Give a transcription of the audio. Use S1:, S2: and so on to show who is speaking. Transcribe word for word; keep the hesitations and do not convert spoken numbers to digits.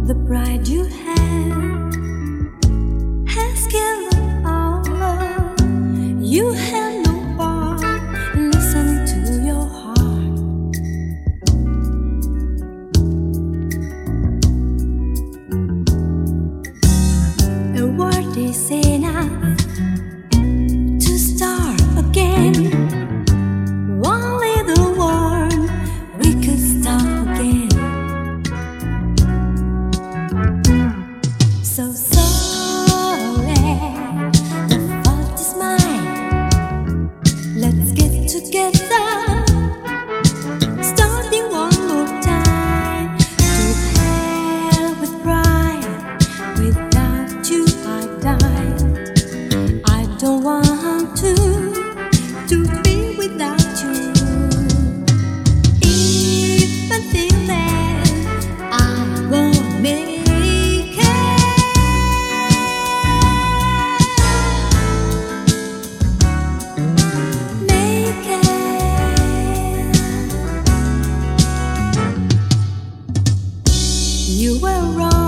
S1: The pride you had has killed all love. You had no part. Listen to your heart. A word is enough to start again. One little word, we could start again. So sorry, the fault is mine. Let's get together, starting one more time. To hell with pride, without you I died. I don't want to, to be without you. If I feel that I won't make You were wrong.